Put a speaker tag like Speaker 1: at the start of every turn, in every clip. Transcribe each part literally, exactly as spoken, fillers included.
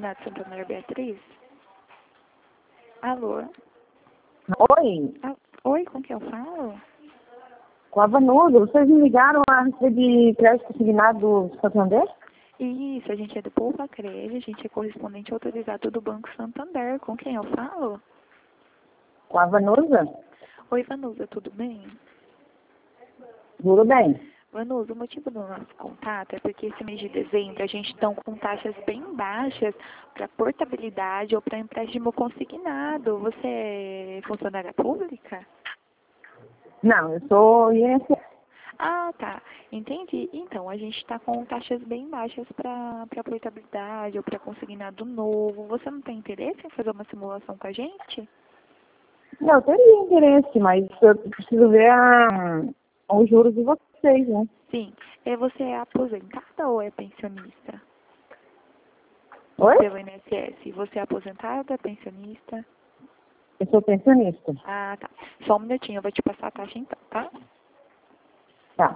Speaker 1: Consignado Santander Beatriz? Alô?
Speaker 2: Oi,
Speaker 1: Ah, oi, com quem eu falo?
Speaker 2: com a Vanusa. Vocês me ligaram a respeito de crédito consignado do Santander?
Speaker 1: Isso, a gente é do Poupa Crede, a gente é correspondente autorizado do Banco Santander. Com quem eu falo?
Speaker 2: Com a Vanusa?
Speaker 1: Oi, Vanusa, tudo bem?
Speaker 2: Tudo bem.
Speaker 1: Vanusa, o motivo do nosso contato é porque esse mês de dezembro a gente está com taxas bem baixas para portabilidade ou para empréstimo consignado. Você é funcionária pública?
Speaker 2: Não, eu sou I N S S.
Speaker 1: Ah, tá. Entendi. Então, a gente está com taxas bem baixas para para portabilidade ou para consignado novo. Você não tem interesse em fazer uma simulação com a gente?
Speaker 2: Não, eu teria interesse, mas eu preciso ver a, os juros de vocês, né?
Speaker 1: Sim. E você é aposentada ou é pensionista?
Speaker 2: Oi?
Speaker 1: Pelo I N S S. Você é aposentada, pensionista?
Speaker 2: Eu sou pensionista.
Speaker 1: Ah, tá. Só um minutinho, eu vou te passar a taxa então, tá?
Speaker 2: Tá.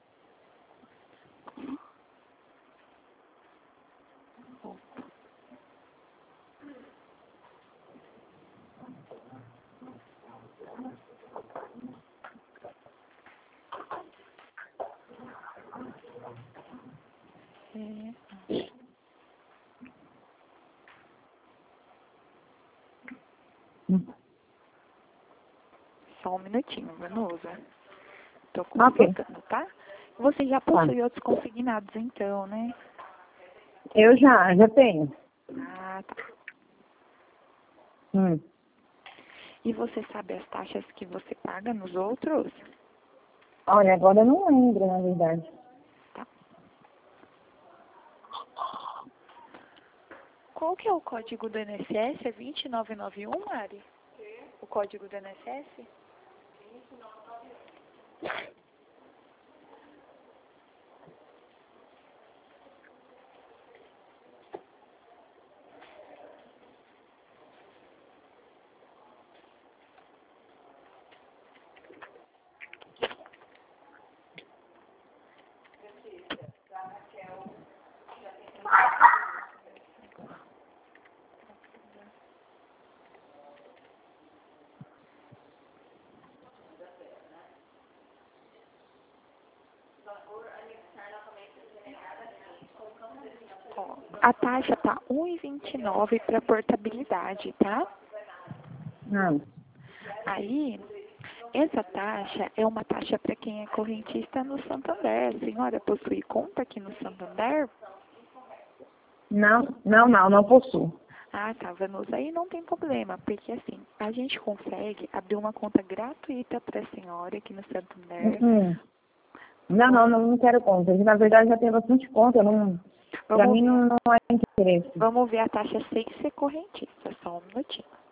Speaker 1: É.
Speaker 2: Hum.
Speaker 1: Só um minutinho, Vanusa. Tô
Speaker 2: Ok.
Speaker 1: completando, tá? Você já
Speaker 2: Tá.
Speaker 1: possui outros consignados então, né?
Speaker 2: Eu já, já tenho.
Speaker 1: Ah, tá.
Speaker 2: Hum.
Speaker 1: E você sabe as taxas que você paga nos outros?
Speaker 2: Olha, agora eu não lembro, na verdade.
Speaker 1: Tá. Qual que é o código do I N S S? É vinte e nove e noventa e um, Mari? O código do I N S S? Ó, a taxa tá um e vinte e nove para portabilidade, tá?
Speaker 2: Não.
Speaker 1: Aí, essa taxa é uma taxa para quem é correntista no Santander. A senhora possui conta aqui no Santander?
Speaker 2: Não, não, não, não possuo.
Speaker 1: Ah, tá, Vanusa, aí não tem problema, porque assim, a gente consegue abrir uma conta gratuita para a senhora aqui no Santander.
Speaker 2: Hum. Não, não, não, não quero conta. Na verdade, já tenho bastante conta. Não, pra
Speaker 1: Vamos
Speaker 2: mim,
Speaker 1: ver,
Speaker 2: não, não é interesse.
Speaker 1: vamos ver a taxa sem ser correntista, só um minutinho.